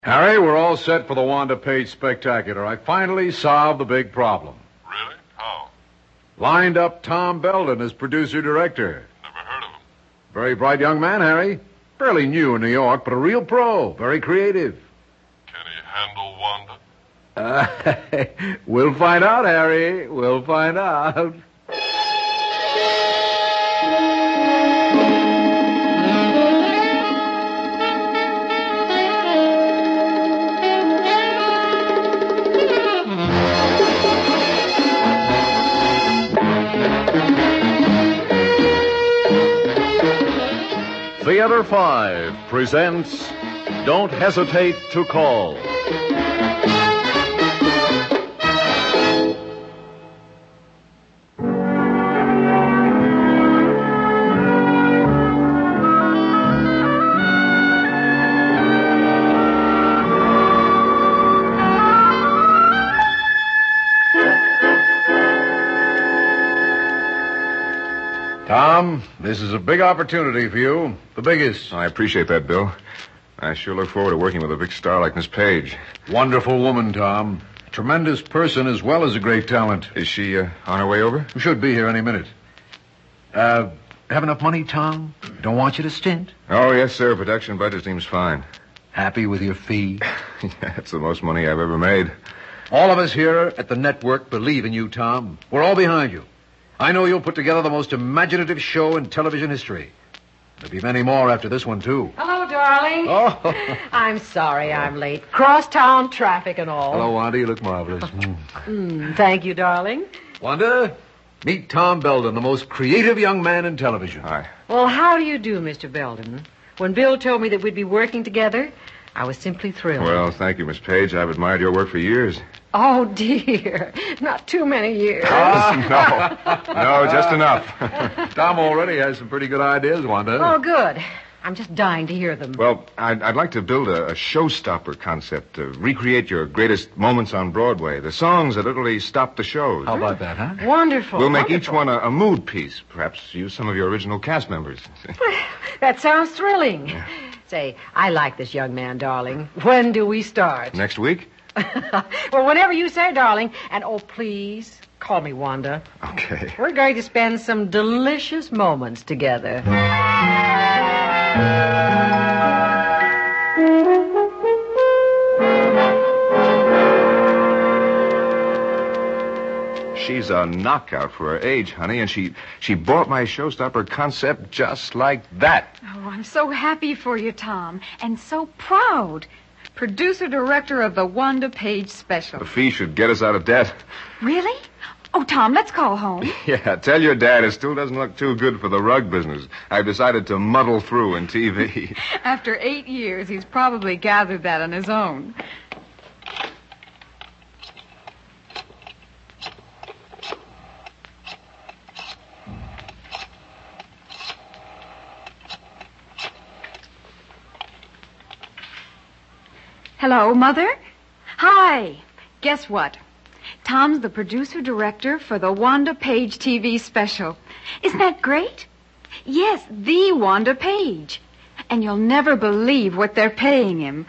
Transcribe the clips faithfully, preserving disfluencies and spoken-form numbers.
Harry, we're all set for the Wanda Page Spectacular. I finally solved the big problem. Really? How? Lined up Tom Belden as producer-director. Never heard of him. Very bright young man, Harry. Fairly new in New York, but a real pro. Very creative. Can he handle Wanda? Uh, we'll find out, Harry. We'll find out. Theater five presents Don't Hesitate to Call. Tom, this is a big opportunity for you. The biggest. I appreciate that, Bill. I sure look forward to working with a big star like Miss Page. Wonderful woman, Tom. Tremendous person as well as a great talent. Is she uh, on her way over? Should be here any minute. Uh, have enough money, Tom? Don't want you to stint. Oh, yes, sir. Production budget seems fine. Happy with your fee? Yeah, it's the most money I've ever made. All of us here at the network believe in you, Tom. We're all behind you. I know you'll put together the most imaginative show in television history. There'll be many more after this one, too. Hello, darling. Oh. I'm sorry I'm late. Crosstown traffic and all. Hello, Wanda. You look marvelous. Mm. Mm, thank you, darling. Wanda, meet Tom Belden, the most creative young man in television. Hi. Well, how do you do, Mister Belden? When Bill told me that we'd be working together, I was simply thrilled. Well, thank you, Miss Page. I've admired your work for years. Oh, dear. Not too many years. Ah, no. No, just enough. Tom already has some pretty good ideas, Wanda. Oh, good. I'm just dying to hear them. Well, I'd, I'd like to build a, a showstopper concept to recreate your greatest moments on Broadway. The songs that literally stop the shows. How about that, huh? Wonderful. We'll make wonderful. each one a, a mood piece. Perhaps use some of your original cast members. That sounds thrilling. Yeah. Say, I like this young man, darling. When do we start? Next week? Well, whenever you say, darling. And, oh, please, call me Wanda. Okay. We're going to spend some delicious moments together. She's a knockout for her age, honey, and she, she bought my showstopper concept just like that. Oh, I'm so happy for you, Tom, and so proud. Producer-director of the Wanda Page special. The fee should get us out of debt. Really? Oh, Tom, let's call home. Yeah, tell your dad it still doesn't look too good for the rug business. I've decided to muddle through in T V. After eight years, he's probably gathered that on his own. Hello, Mother? Hi. Guess what? Tom's the producer-director for the Wanda Page T V special. Isn't that great? Yes, the Wanda Page. And you'll never believe what they're paying him.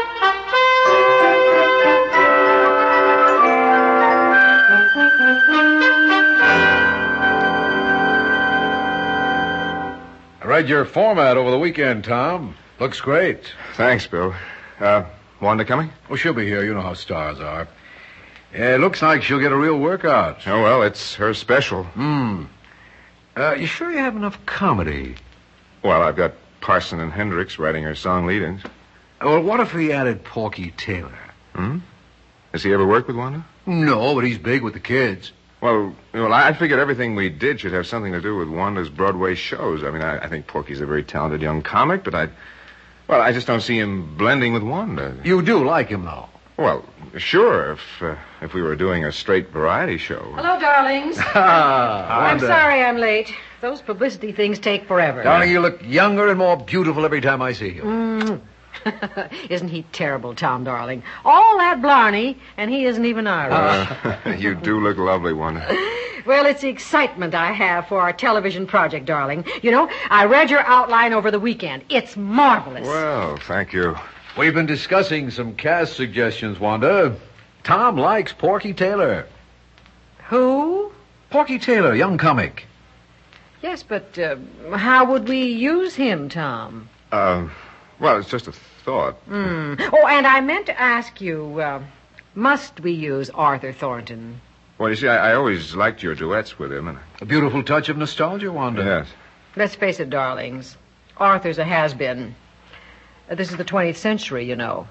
I read your format over the weekend, Tom. Looks great. Thanks, Bill. Uh... Wanda coming? Oh, she'll be here. You know how stars are. It looks like she'll get a real workout. Oh, well, it's her special. Hmm. Uh, you sure you have enough comedy? Well, I've got Parson and Hendricks writing her song lead-ins. Well, what if we added Porky Taylor? Hmm? Has he ever worked with Wanda? No, but he's big with the kids. Well, well, I figured everything we did should have something to do with Wanda's Broadway shows. I mean, I, I think Porky's a very talented young comic, but I... Well, I just don't see him blending with Wanda. You do like him, though? Well, sure, if uh, if we were doing a straight variety show. Hello, darlings. Ah, I'm sorry I'm late. Those publicity things take forever. Darling, you look younger and more beautiful every time I see you. Mm. Isn't he terrible, Tom, darling? All that Blarney, and he isn't even Irish. Uh, you do look lovely, Wanda. Well, it's the excitement I have for our television project, darling. You know, I read your outline over the weekend. It's marvelous. Well, thank you. We've been discussing some cast suggestions, Wanda. Tom likes Porky Taylor. Who? Porky Taylor, young comic. Yes, but uh, how would we use him, Tom? Uh, well, it's just a thought. Mm. Oh, and I meant to ask you, uh, must we use Arthur Thornton? Well, you see, I, I always liked your duets with him. And... A beautiful touch of nostalgia, Wanda. Yes. Let's face it, darlings. Arthur's a has-been. Uh, this is the twentieth century, you know.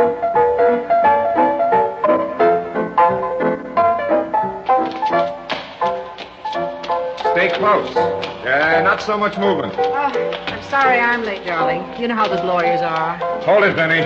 Stay close. Uh, not so much movement. Oh, I'm sorry I'm late, darling. You know how those lawyers are. Hold it, Benny.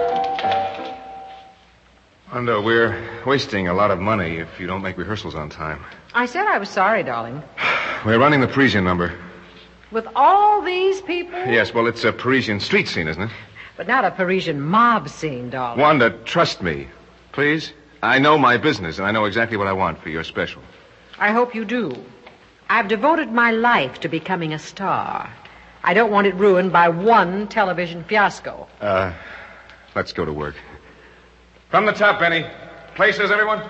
Wanda, we're wasting a lot of money if you don't make rehearsals on time. I said I was sorry, darling. We're running the Parisian number. With all these people? Yes, well, it's a Parisian street scene, isn't it? But not a Parisian mob scene, darling. Wanda, trust me. Please? I know my business, and I know exactly what I want for your special. I hope you do. I've devoted my life to becoming a star. I don't want it ruined by one television fiasco. Uh, let's go to work. From the top, Benny. Places, everyone?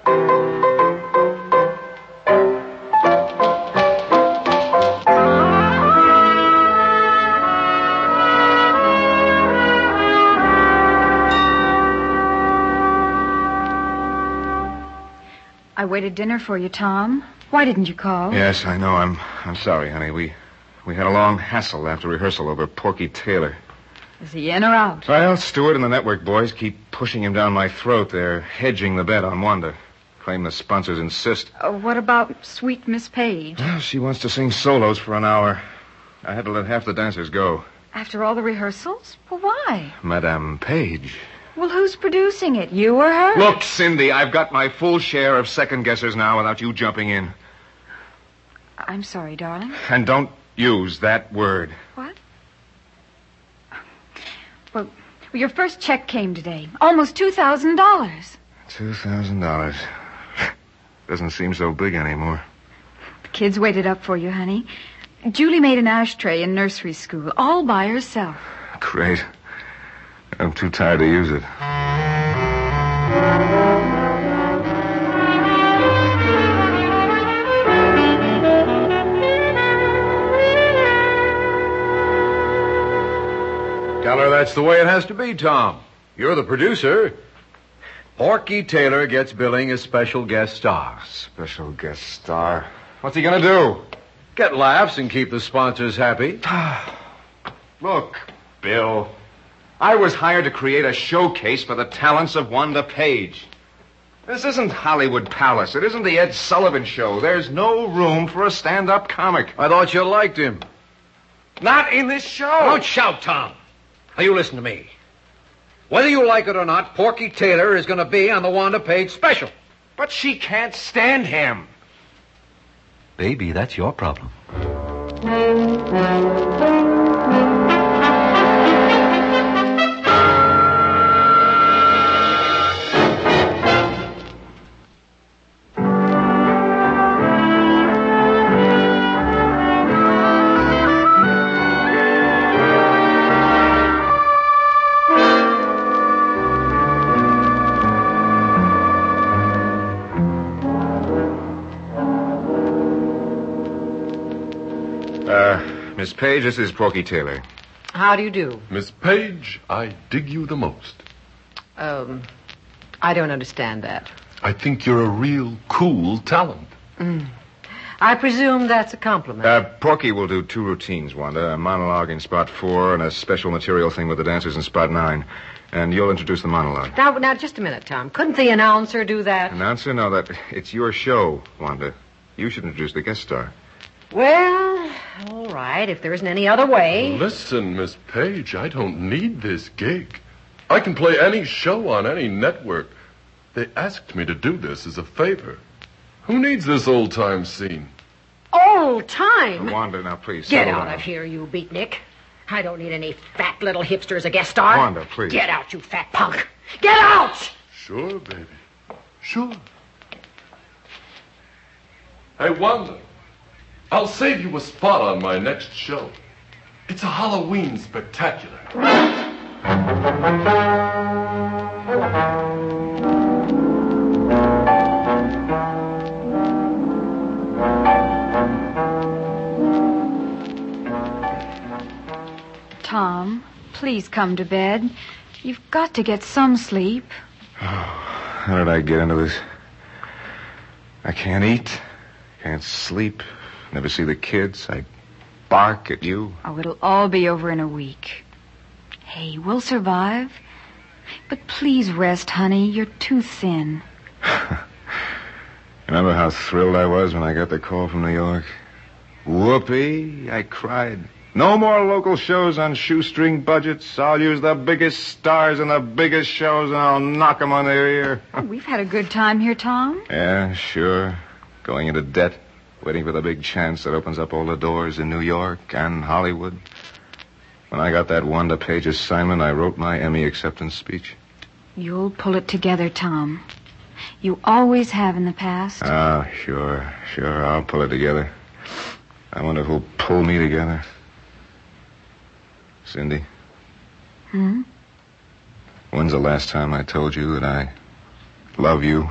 I waited dinner for you, Tom. Why didn't you call? Yes, I know. I'm I'm sorry, honey. We we had a long hassle after rehearsal over Porky Taylor. Is he in or out? Well, Stewart and the network boys keep pushing him down my throat. They're hedging the bet on Wanda. Claim the sponsors insist. Uh, what about sweet Miss Page? Well, she wants to sing solos for an hour. I had to let half the dancers go. After all the rehearsals? Well, why? Madame Page. Well, who's producing it, you or her? Look, Cindy, I've got my full share of second guessers now without you jumping in. I'm sorry, darling. And don't use that word. What? Well, your first check came today. Almost two thousand dollars. Two thousand dollars. Doesn't seem so big anymore. The kids waited up for you, honey. Julie made an ashtray in nursery school, all by herself. Great. I'm too tired to use it. Tell her that's the way it has to be, Tom. You're the producer. Porky Taylor gets billing as special guest star. Special guest star. What's he gonna do? Get laughs and keep the sponsors happy. Look, Bill. I was hired to create a showcase for the talents of Wanda Page. This isn't Hollywood Palace. It isn't the Ed Sullivan Show. There's no room for a stand-up comic. I thought you liked him. Not in this show. Don't shout, Tom. Now, you listen to me. Whether you like it or not, Porky Taylor is going to be on the Wanda Page special. But she can't stand him. Baby, that's your problem. Miss Page, this is Porky Taylor. How do you do? Miss Page, I dig you the most. Um, I don't understand that. I think you're a real cool talent. Mm. I presume that's a compliment. Uh, Porky will do two routines, Wanda. A monologue in spot four and a special material thing with the dancers in spot nine. And you'll introduce the monologue. Now, now, just a minute, Tom. Couldn't the announcer do that? Announcer? No, that it's your show, Wanda. You should introduce the guest star. Well, all right, if there isn't any other way. Listen, Miss Page, I don't need this gig. I can play any show on any network. They asked me to do this as a favor. Who needs this old-time scene? Old time? Uh, Wanda, now please. Get settle out down. of here, you beatnik. I don't need any fat little hipster as a guest star. Wanda, please. Get out, you fat punk. Get out! Sure, baby. Sure. Hey, Wanda. I'll save you a spot on my next show. It's a Halloween spectacular. Tom, please come to bed. You've got to get some sleep. Oh, how did I get into this? I can't eat, can't sleep, never see the kids. I bark at you. Oh, it'll all be over in a week. Hey, we'll survive. But please rest, honey. You're too thin. Remember how thrilled I was when I got the call from New York? Whoopee, I cried. No more local shows on shoestring budgets. I'll use the biggest stars in the biggest shows, and I'll knock 'em on their ear. Oh, we've had a good time here, Tom. Yeah, sure. Going into debt, waiting for the big chance that opens up all the doors in New York and Hollywood. When I got that Wanda Page assignment, I wrote my Emmy acceptance speech. You'll pull it together, Tom. You always have in the past. Ah, sure, sure. I'll pull it together. I wonder who'll pull me together. Cindy? Hmm? When's the last time I told you that I love you?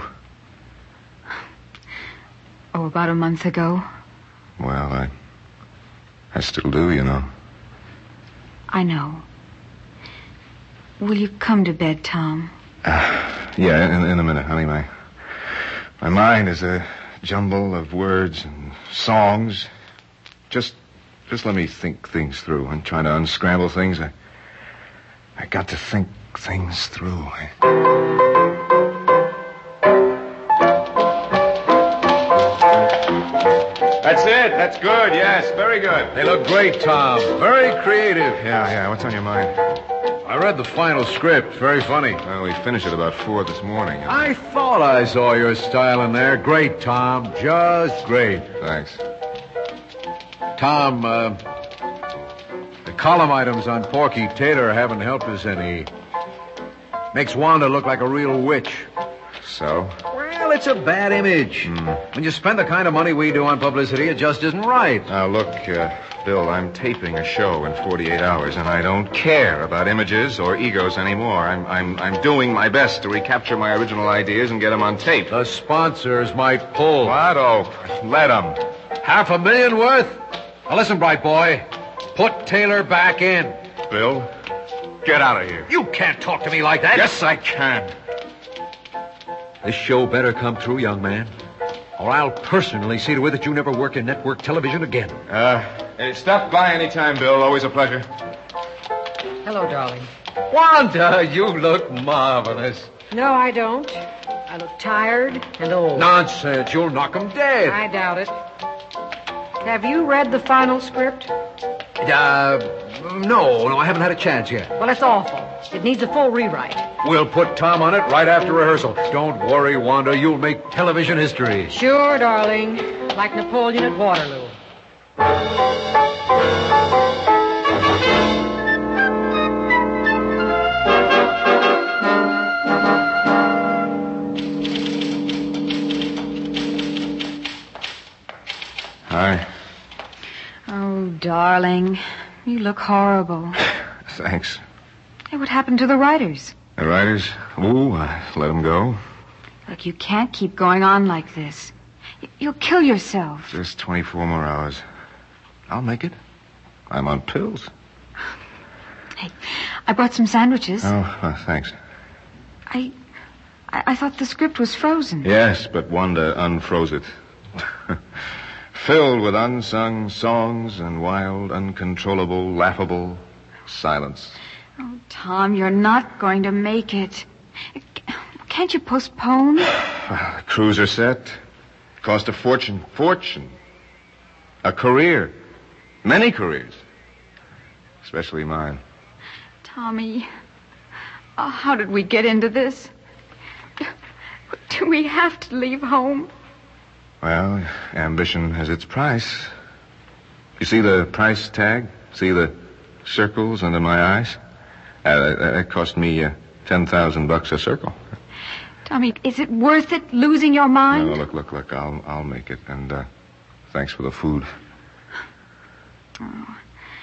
Oh, about a month ago. Well, I... I still do, you know. I know. Will you come to bed, Tom? Uh, yeah, in, in a minute, honey. My, my mind is a jumble of words and songs. Just... Just let me think things through. I'm trying to unscramble things. I, I got to think things through. That's it. That's good. Yes, very good. They look great, Tom. Very creative. Yeah, yeah. What's on your mind? I read the final script. Very funny. Well, we finished at about four this morning. I thought I saw your style in there. Great, Tom. Just great. Thanks. Tom, uh, the column items on Porky Taylor haven't helped us any. Makes Wanda look like a real witch. So? Well, it's a bad image. Mm. When you spend the kind of money we do on publicity, it just isn't right. Now, look, uh, Bill, I'm taping a show in forty-eight hours, and I don't care about images or egos anymore. I'm, I'm, I'm doing my best to recapture my original ideas and get them on tape. The sponsors might pull. What? Oh, let them. Half a million worth? Now, listen, bright boy. Put Taylor back in. Bill, get out of here. You can't talk to me like that. Yes, I can. This show better come through, young man, or I'll personally see to it that you never work in network television again. Uh, hey, stop by any time, Bill. Always a pleasure. Hello, darling. Wanda, you look marvelous. No, I don't. I look tired and old. Nonsense. You'll knock 'em dead. I doubt it. Have you read the final script? Uh, no, no, I haven't had a chance yet. Well, it's awful. It needs a full rewrite. We'll put Tom on it right after rehearsal. Don't worry, Wanda. You'll make television history. Sure, darling. Like Napoleon at Waterloo. Hi. Oh, darling. You look horrible. Thanks. Hey, what happened to the writers? The writers? Ooh, I let them go. Look, you can't keep going on like this. Y- You'll kill yourself. Just twenty-four more hours. I'll make it. I'm on pills. Hey, I brought some sandwiches. Oh, uh, thanks. I, I I thought the script was frozen. Yes, but Wanda unfroze it. Filled with unsung songs and wild, uncontrollable, laughable silence. Oh, Tom, you're not going to make it. Can't you postpone? Well, the crews are set. Cost a fortune. Fortune. A career. Many careers. Especially mine. Tommy, oh, how did we get into this? Do we have to leave home? Well, ambition has its price. You see the price tag? See the circles under my eyes? Uh, that, that cost me uh, ten thousand bucks a circle. Tommy, is it worth it, losing your mind? No, look, look, look. I'll, I'll make it. And uh, thanks for the food. Oh,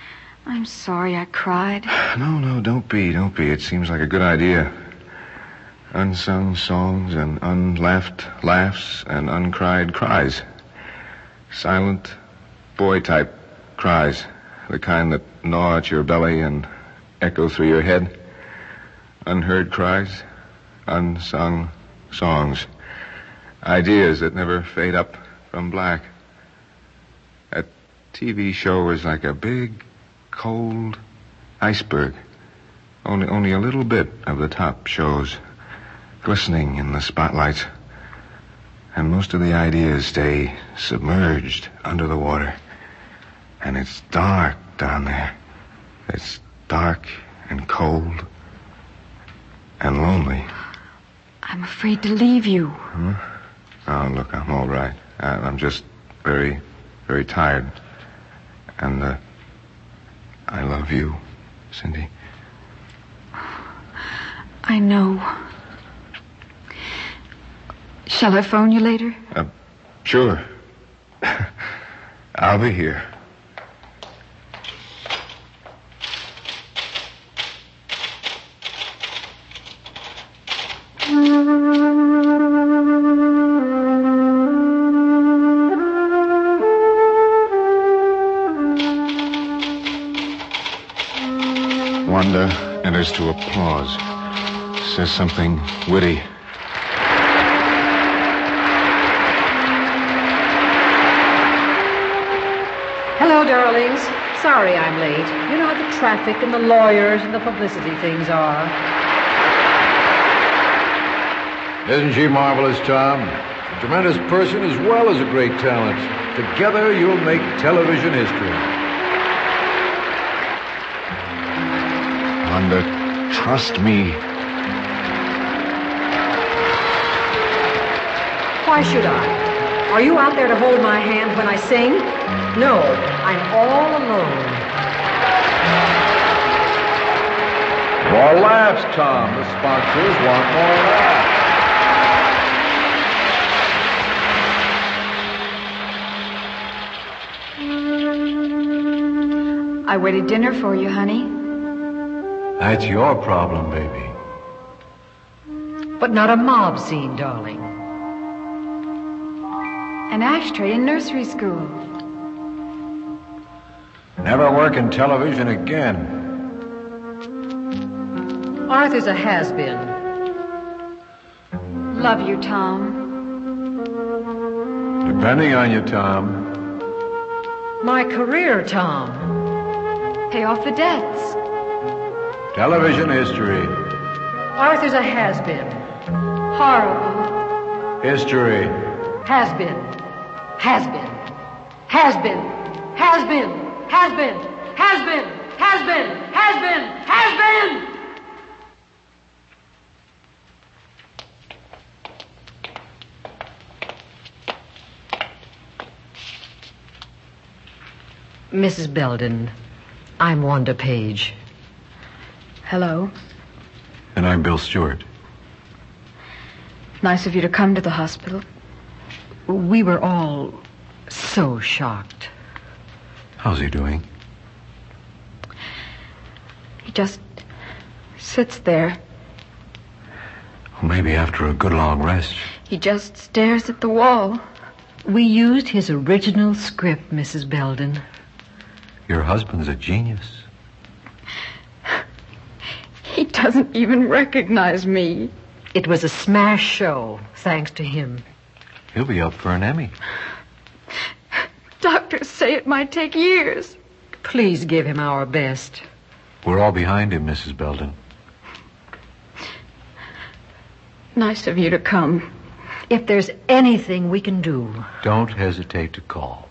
I'm sorry I cried. No, no, don't be, don't be. It seems like a good idea. Unsung songs and unlaughed laughs and uncried cries. Silent, boy-type cries. The kind that gnaw at your belly and echo through your head. Unheard cries, unsung songs. Ideas that never fade up from black. A T V show is like a big, cold iceberg. Only, only a little bit of the top shows, glistening in the spotlights. And most of the ideas stay submerged under the water. And it's dark down there. It's dark and cold and lonely. I'm afraid to leave you. Huh? Oh, look, I'm all right. I, I'm just very, very tired. And, uh, I love you, Cindy. I know. Shall I phone you later? Uh, sure. I'll be here. Wanda enters to applause. Says something witty. Hello, darlings. Sorry I'm late. You know how the traffic and the lawyers and the publicity things are. Isn't she marvelous, Tom? A tremendous person as well as a great talent. Together, you'll make television history. Wanda, trust me. Why should I? Are you out there to hold my hand when I sing? No, I'm all alone. More laughs, Tom. The sponsors want more laughs. I waited dinner for you, honey. That's your problem, baby. But not a mob scene, darling. An ashtray in nursery school. Never work in television again. Arthur's a has-been. Love you, Tom. Depending on you, Tom. My career, Tom. Pay off the debts. Television history. Arthur's a has-been. Horrible. History. Has-been. Has-been. Has-been. Has-been. Has-been. Has-been. Has-been. Has-been. Has-been. Missus Belden, I'm Wanda Page. Hello. And I'm Bill Stewart. Nice of you to come to the hospital. We were all so shocked. How's he doing? He just sits there. Well, maybe after a good long rest. He just stares at the wall. We used his original script, Missus Belden. Your husband's a genius. He doesn't even recognize me. It was a smash show, thanks to him. He'll be up for an Emmy. Doctors say it might take years. Please give him our best. We're all behind him, Missus Belden. Nice of you to come. If there's anything we can do. Don't hesitate to call.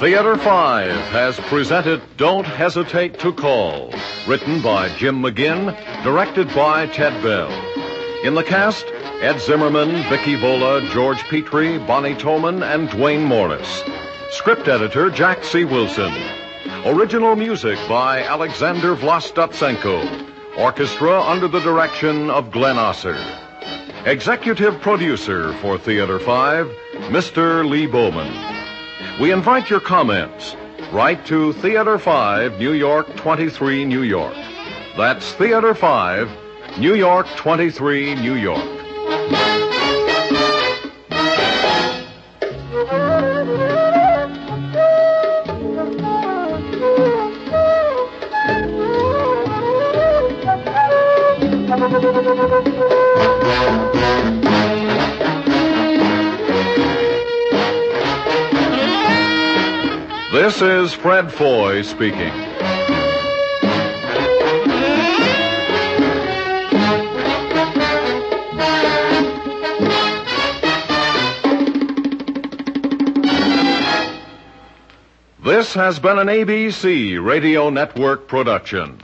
Theater five has presented Don't Hesitate to Call, written by Jim McGinn, directed by Ted Bell. In the cast, Ed Zimmerman, Vicky Vola, George Petrie, Bonnie Toman, and Dwayne Morris. Script editor, Jack C. Wilson. Original music by Alexander Vlastotsenko. Orchestra under the direction of Glenn Osser. Executive producer for Theater five, Mister Lee Bowman. We invite your comments. Write to Theater five, New York twenty-three, New York. That's Theater five, New York twenty-three, New York. This is Fred Foy speaking. This has been an A B C Radio Network production.